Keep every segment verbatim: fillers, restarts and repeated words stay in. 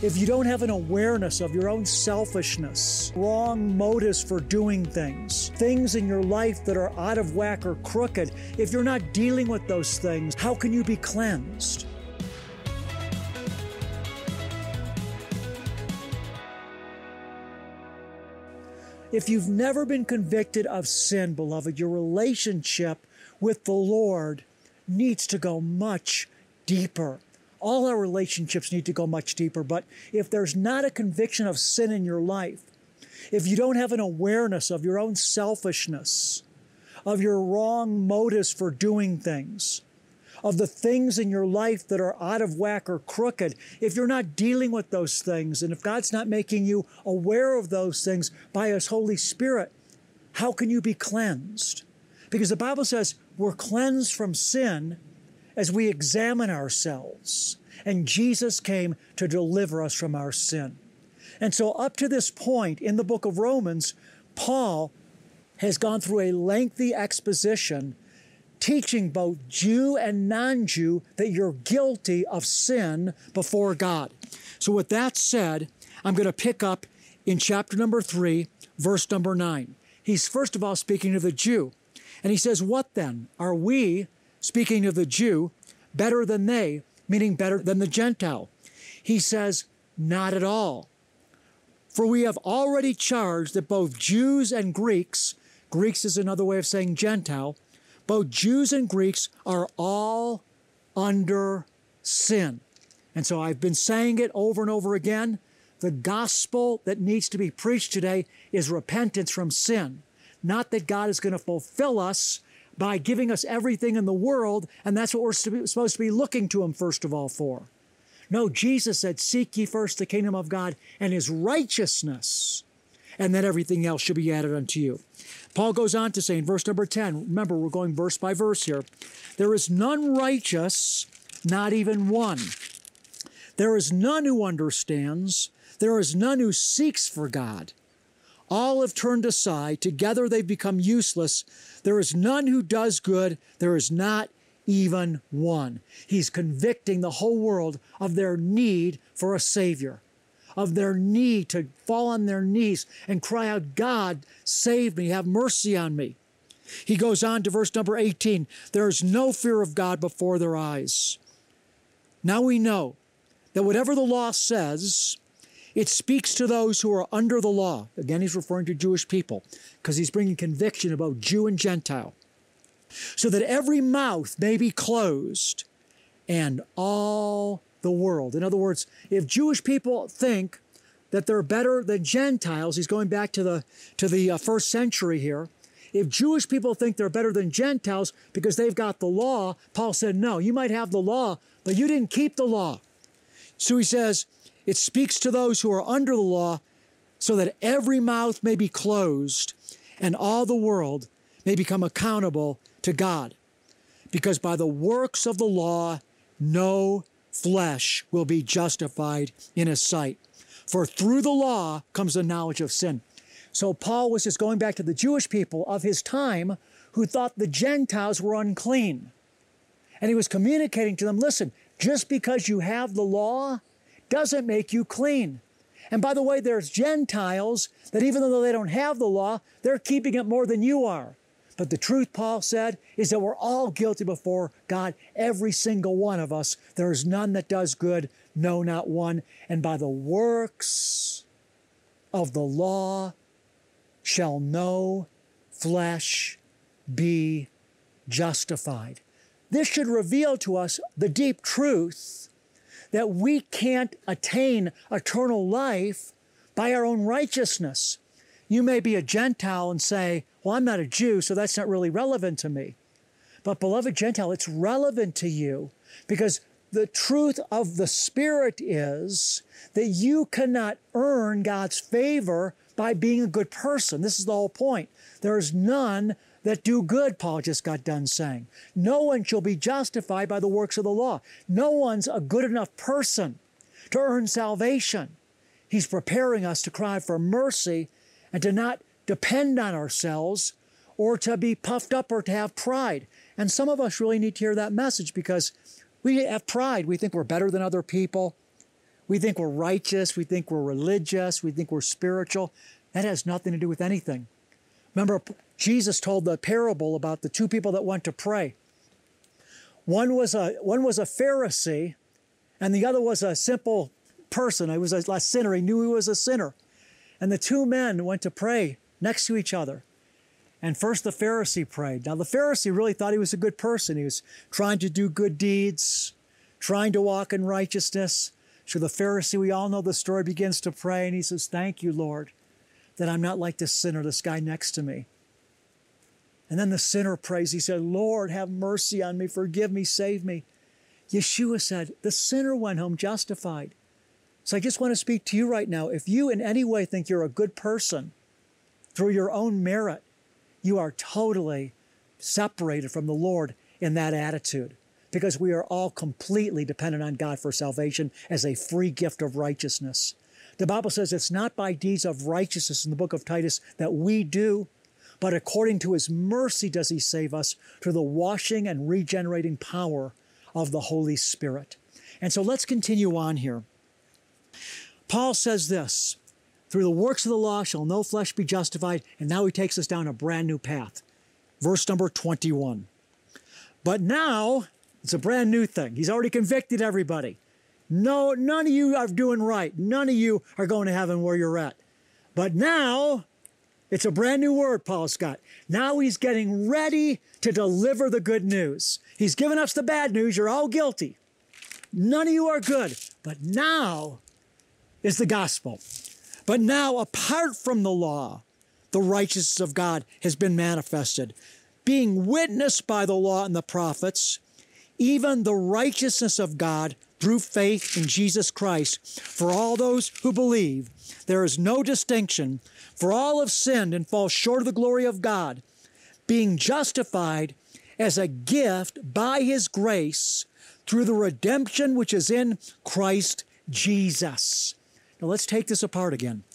if you don't have an awareness of your own selfishness, wrong motives for doing things, things in your life that are out of whack or crooked, if you're not dealing with those things, how can you be cleansed? If you've never been convicted of sin, beloved, your relationship with the Lord needs to go much deeper. All our relationships need to go much deeper, but if there's not a conviction of sin in your life, if you don't have an awareness of your own selfishness, of your wrong motives for doing things, of the things in your life that are out of whack or crooked, if you're not dealing with those things, and if God's not making you aware of those things by His Holy Spirit, how can you be cleansed? Because the Bible says we're cleansed from sin as we examine ourselves. And Jesus came to deliver us from our sin. And so up to this point in the book of Romans, Paul has gone through a lengthy exposition teaching both Jew and non-Jew that you're guilty of sin before God. So with that said, I'm going to pick up in chapter number three, verse number nine. He's first of all speaking to the Jew. And he says, what then? Are we, speaking of the Jew, better than they, meaning better than the Gentile? He says, not at all. For we have already charged that both Jews and Greeks, Greeks is another way of saying Gentile, both Jews and Greeks are all under sin. And so I've been saying it over and over again. The gospel that needs to be preached today is repentance from sin. Not that God is going to fulfill us by giving us everything in the world, and that's what we're supposed to be looking to Him first of all for. No, Jesus said, seek ye first the kingdom of God and His righteousness, and then everything else should be added unto you. Paul goes on to say in verse number ten, remember we're going verse by verse here, there is none righteous, not even one. There is none who understands. There is none who seeks for God. All have turned aside. Together they've become useless. There is none who does good. There is not even one. He's convicting the whole world of their need for a Savior, of their need to fall on their knees and cry out, God, save me, have mercy on me. He goes on to verse number eighteen, there is no fear of God before their eyes. Now we know that whatever the law says, it speaks to those who are under the law. Again, he's referring to Jewish people because he's bringing conviction about Jew and Gentile. So that every mouth may be closed and all the world. In other words, if Jewish people think that they're better than Gentiles, he's going back to the, to the uh, first century here. If Jewish people think they're better than Gentiles because they've got the law, Paul said, no, you might have the law, but you didn't keep the law. So he says, it speaks to those who are under the law so that every mouth may be closed and all the world may become accountable to God. Because by the works of the law, no flesh will be justified in His sight. For through the law comes the knowledge of sin. So Paul was just going back to the Jewish people of his time who thought the Gentiles were unclean. And he was communicating to them, listen, just because you have the law doesn't make you clean. And by the way, there's Gentiles that even though they don't have the law, they're keeping it more than you are. But the truth, Paul said, is that we're all guilty before God, every single one of us. There is none that does good, no, not one. And by the works of the law shall no flesh be justified. This should reveal to us the deep truth that we can't attain eternal life by our own righteousness. You may be a Gentile and say, well, I'm not a Jew, so that's not really relevant to me. But beloved Gentile, it's relevant to you because the truth of the Spirit is that you cannot earn God's favor by being a good person. This is the whole point. There is none that do good, Paul just got done saying. No one shall be justified by the works of the law. No one's a good enough person to earn salvation. He's preparing us to cry for mercy and to not depend on ourselves or to be puffed up or to have pride. And some of us really need to hear that message because we have pride. We think we're better than other people. We We think we're righteous. We think we're religious. We think we're spiritual. That has nothing to do with anything. Remember, Jesus told the parable about the two people that went to pray. One was a, one was a Pharisee, and the other was a simple person. He was a, a sinner. He knew he was a sinner. And the two men went to pray next to each other. And first the Pharisee prayed. Now the Pharisee really thought he was a good person. He was trying to do good deeds, trying to walk in righteousness. So the Pharisee, we all know the story, begins to pray, and he says, "Thank you, Lord, that I'm not like this sinner, this guy next to me." And then the sinner prays. He said, "Lord, have mercy on me, forgive me, save me." Yeshua said, the sinner went home justified. So I just want to speak to you right now. If you in any way think you're a good person through your own merit, you are totally separated from the Lord in that attitude, because we are all completely dependent on God for salvation as a free gift of righteousness. The Bible says it's not by deeds of righteousness in the book of Titus that we do, but according to his mercy does he save us through the washing and regenerating power of the Holy Spirit. And so let's continue on here. Paul says this, "Through the works of the law shall no flesh be justified." And now he takes us down a brand new path. Verse number twenty-one. But now, it's a brand new thing. He's already convicted everybody. No, none of you are doing right. None of you are going to heaven where you're at. But now, it's a brand new word Paul's got. Now he's getting ready to deliver the good news. He's given us the bad news. You're all guilty. None of you are good. But now is the gospel. But now, apart from the law, the righteousness of God has been manifested, being witnessed by the law and the prophets, even the righteousness of God through faith in Jesus Christ. For all those who believe, there is no distinction, for all have sinned and fall short of the glory of God, being justified as a gift by his grace through the redemption which is in Christ Jesus. Now let's take this apart again.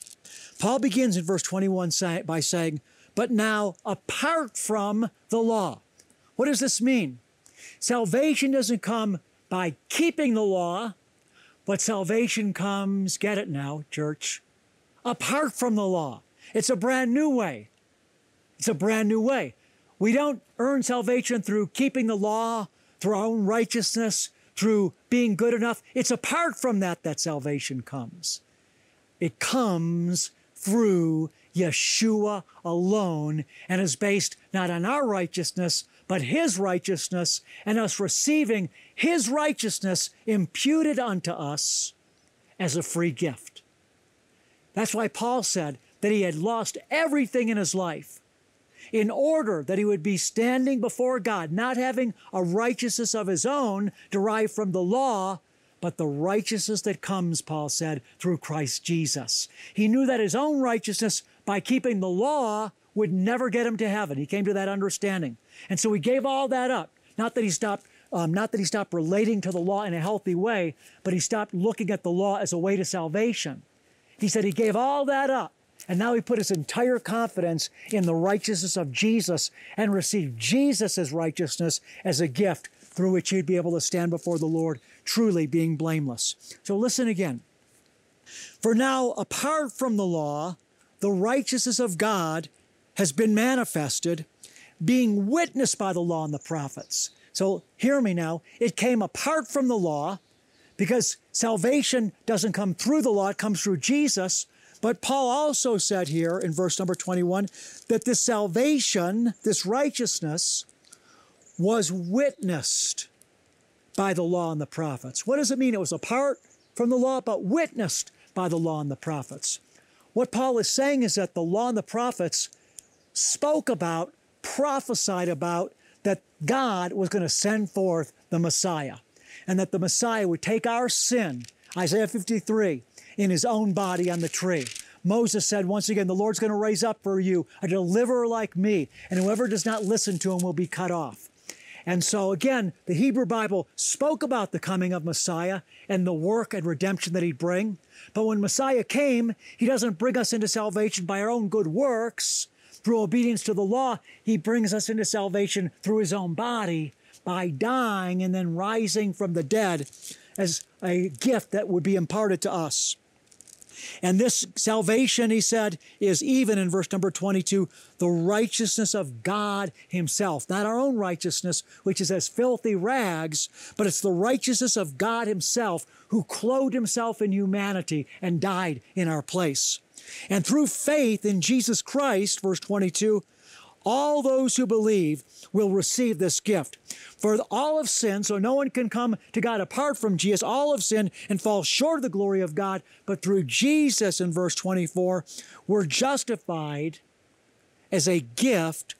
Paul begins in verse twenty-one by saying, "But now apart from the law." What does this mean? Salvation doesn't come by keeping the law, but salvation comes, get it now, church, apart from the law. It's a brand new way. It's a brand new way. We don't earn salvation through keeping the law, through our own righteousness, through being good enough. It's apart from that that salvation comes. It comes through Yeshua alone, and is based not on our righteousness, but his righteousness, and us receiving his righteousness imputed unto us as a free gift. That's why Paul said that he had lost everything in his life in order that he would be standing before God, not having a righteousness of his own derived from the law, but the righteousness that comes, Paul said, through Christ Jesus. He knew that his own righteousness by keeping the law would never get him to heaven. He came to that understanding. And so he gave all that up. Not that he stopped, um, not that he stopped relating to the law in a healthy way, but he stopped looking at the law as a way to salvation. He said he gave all that up. And now he put his entire confidence in the righteousness of Jesus and received Jesus' righteousness as a gift through which he'd be able to stand before the Lord, truly being blameless. So listen again. For now, apart from the law, the righteousness of God has been manifested, being witnessed by the law and the prophets. So hear me now. It came apart from the law because salvation doesn't come through the law. It comes through Jesus. But Paul also said here in verse number twenty-one that this salvation, this righteousness, was witnessed by the law and the prophets. What does it mean? It was apart from the law, but witnessed by the law and the prophets. What Paul is saying is that the law and the prophets spoke about, prophesied about, that God was going to send forth the Messiah, and that the Messiah would take our sin, Isaiah fifty-three, in his own body on the tree. Moses said, once again, the Lord's going to raise up for you a deliverer like me, and whoever does not listen to him will be cut off. And so again, the Hebrew Bible spoke about the coming of Messiah and the work and redemption that he'd bring. But when Messiah came, he doesn't bring us into salvation by our own good works, through obedience to the law. He brings us into salvation through his own body by dying and then rising from the dead as a gift that would be imparted to us. And this salvation, he said, is even in verse number twenty-two, the righteousness of God himself. Not our own righteousness, which is as filthy rags, but it's the righteousness of God himself who clothed himself in humanity and died in our place. And through faith in Jesus Christ, verse twenty-two, all those who believe will receive this gift. For all have sinned, so no one can come to God apart from Jesus. All have sinned and fall short of the glory of God. But through Jesus, in verse twenty-four, we're justified as a gift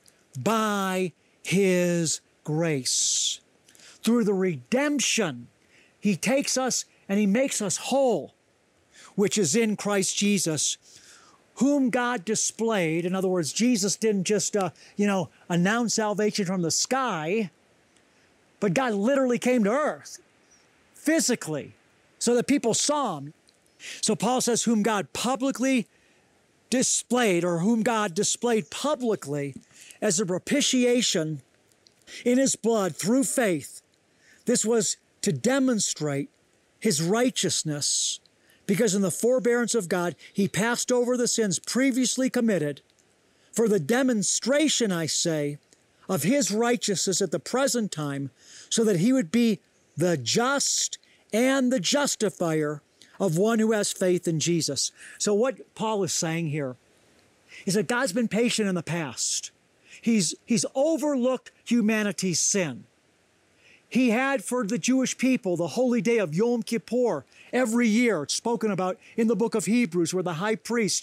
by his grace. Through the redemption, he takes us and he makes us whole, which is in Christ Jesus, whom God displayed. In other words, Jesus didn't just, uh, you know, announce salvation from the sky, but God literally came to earth physically so that people saw him. So Paul says, whom God publicly displayed, or whom God displayed publicly as a propitiation in his blood through faith. This was to demonstrate his righteousness, because in the forbearance of God, he passed over the sins previously committed for the demonstration, I say, of his righteousness at the present time, so that he would be the just and the justifier of one who has faith in Jesus. So what Paul is saying here is that God's been patient in the past. He's, he's overlooked humanity's sin. He had for the Jewish people the holy day of Yom Kippur every year. It's spoken about in the book of Hebrews, where the high priest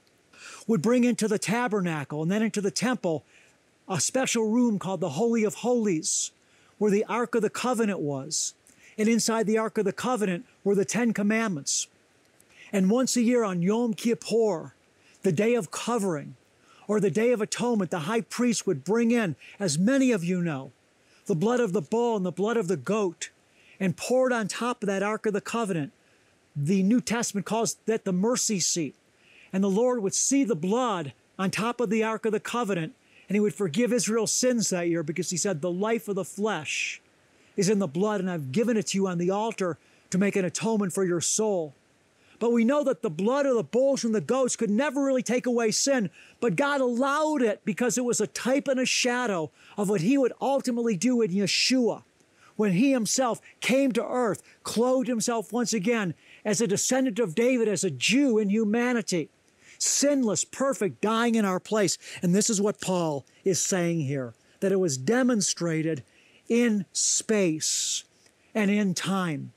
would bring into the tabernacle and then into the temple a special room called the Holy of Holies, where the Ark of the Covenant was. And inside the Ark of the Covenant were the Ten Commandments. And once a year on Yom Kippur, the day of covering, or the Day of Atonement, the high priest would bring in, as many of you know, the blood of the bull and the blood of the goat, and pour it on top of that Ark of the Covenant. The New Testament calls that the mercy seat. And the Lord would see the blood on top of the Ark of the Covenant, and he would forgive Israel's sins that year, because he said, the life of the flesh is in the blood, and I've given it to you on the altar to make an atonement for your soul. But we know that the blood of the bulls and the goats could never really take away sin, but God allowed it because it was a type and a shadow of what he would ultimately do in Yeshua, when he himself came to earth, clothed himself once again as a descendant of David, as a Jew in humanity, sinless, perfect, dying in our place. And this is what Paul is saying here, that it was demonstrated in space and in time.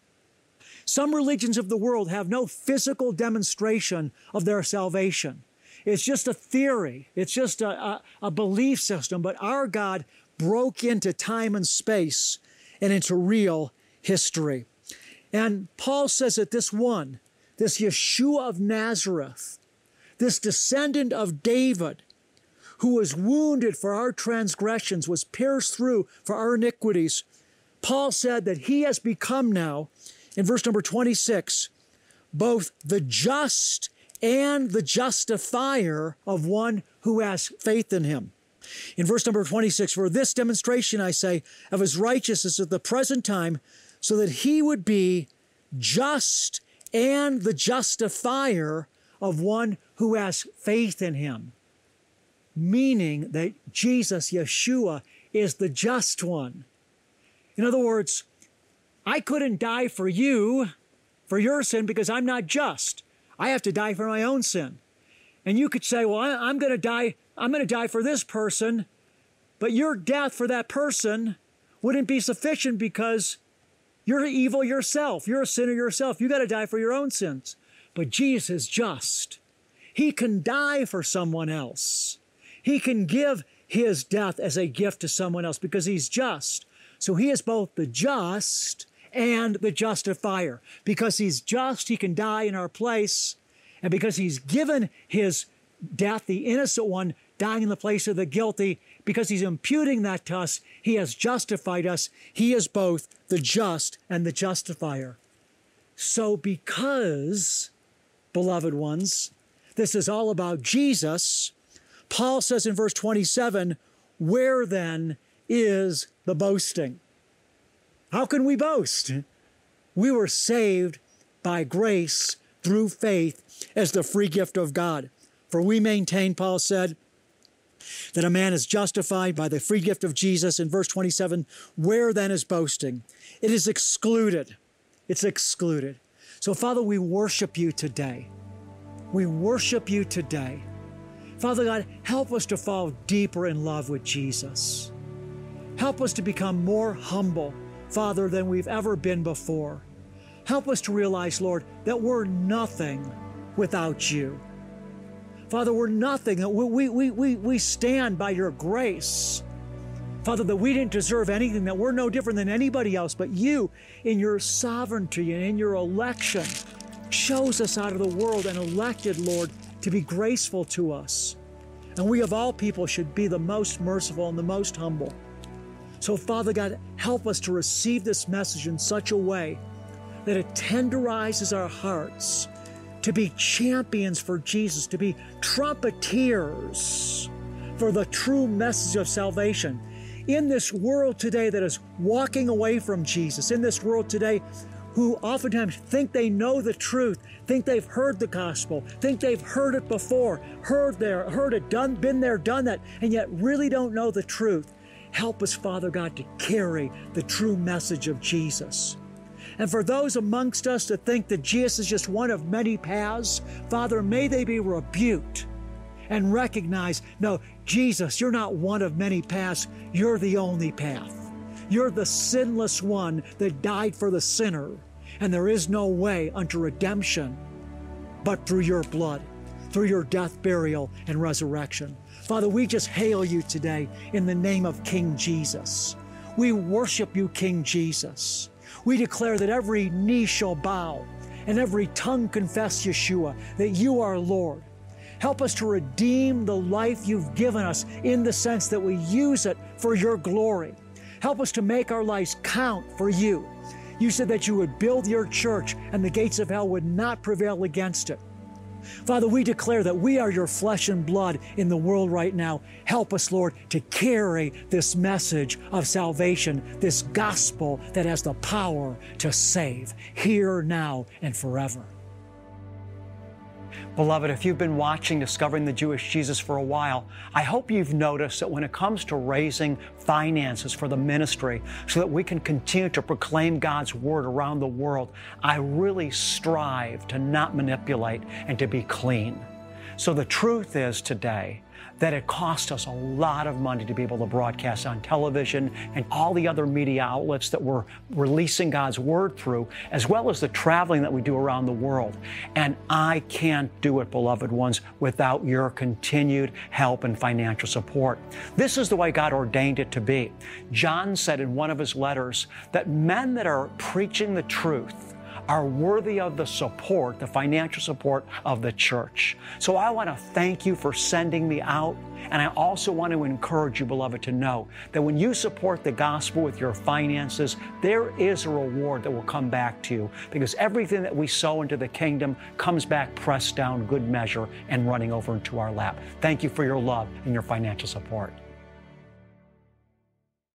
Some religions of the world have no physical demonstration of their salvation. It's just a theory. It's just a, a, a belief system. But our God broke into time and space and into real history. And Paul says that this one, this Yeshua of Nazareth, this descendant of David, who was wounded for our transgressions, was pierced through for our iniquities, Paul said that he has become now, in verse number twenty-six, both the just and the justifier of one who has faith in him. In verse number twenty-six, for this demonstration, I say, of his righteousness at the present time, so that he would be just and the justifier of one who has faith in him. Meaning that Jesus, Yeshua, is the just one. In other words, I couldn't die for you, for your sin, because I'm not just. I have to die for my own sin. And you could say, well, I'm going to die, I'm going to die for this person, but your death for that person wouldn't be sufficient because you're evil yourself. You're a sinner yourself. You got to die for your own sins. But Jesus is just. He can die for someone else. He can give his death as a gift to someone else because he's just. So he is both the just and the justifier. Because he's just, he can die in our place. And because he's given his death, the innocent one dying in the place of the guilty, because he's imputing that to us, he has justified us. He is both the just and the justifier. So because, beloved ones, this is all about Jesus, Paul says in verse twenty-seven, where then is the boasting? How can we boast? We were saved by grace through faith as the free gift of God. For we maintain, Paul said, that a man is justified by the free gift of Jesus. In verse twenty-seven, where then is boasting? It is excluded. It's excluded. So, Father, we worship you today. We worship you today. Father God, help us to fall deeper in love with Jesus. Help us to become more humble, Father, than we've ever been before. Help us to realize, Lord, that we're nothing without you. Father, we're nothing. We, we, we, we stand by your grace. Father, that we didn't deserve anything, that we're no different than anybody else, but you, in your sovereignty and in your election, chose us out of the world and elected, Lord, to be graceful to us. And we of all people should be the most merciful and the most humble. So, Father God, help us to receive this message in such a way that it tenderizes our hearts to be champions for Jesus, to be trumpeters for the true message of salvation. In this world today that is walking away from Jesus, in this world today who oftentimes think they know the truth, think they've heard the gospel, think they've heard it before, heard there, heard it, done, been there, done that, and yet really don't know the truth. Help us, Father God, to carry the true message of Jesus. And for those amongst us that think that Jesus is just one of many paths, Father, may they be rebuked and recognize, no, Jesus, you're not one of many paths. You're the only path. You're the sinless one that died for the sinner. And there is no way unto redemption but through your blood, through your death, burial, and resurrection. Father, we just hail you today in the name of King Jesus. We worship you, King Jesus. We declare that every knee shall bow and every tongue confess, Yeshua, that you are Lord. Help us to redeem the life you've given us in the sense that we use it for your glory. Help us to make our lives count for you. You said that you would build your church and the gates of hell would not prevail against it. Father, we declare that we are your flesh and blood in the world right now. Help us, Lord, to carry this message of salvation, this gospel that has the power to save here, now, and forever. Beloved, if you've been watching Discovering the Jewish Jesus for a while, I hope you've noticed that when it comes to raising finances for the ministry so that we can continue to proclaim God's word around the world, I really strive to not manipulate and to be clean. So the truth is today that it cost us a lot of money to be able to broadcast on television and all the other media outlets that we're releasing God's word through, as well as the traveling that we do around the world. And I can't do it, beloved ones, without your continued help and financial support. This is the way God ordained it to be. John said in one of his letters that men that are preaching the truth are worthy of the support, the financial support of the church. So I want to thank you for sending me out. And I also want to encourage you, beloved, to know that when you support the gospel with your finances, there is a reward that will come back to you, because everything that we sow into the kingdom comes back pressed down, good measure, and running over into our lap. Thank you for your love and your financial support.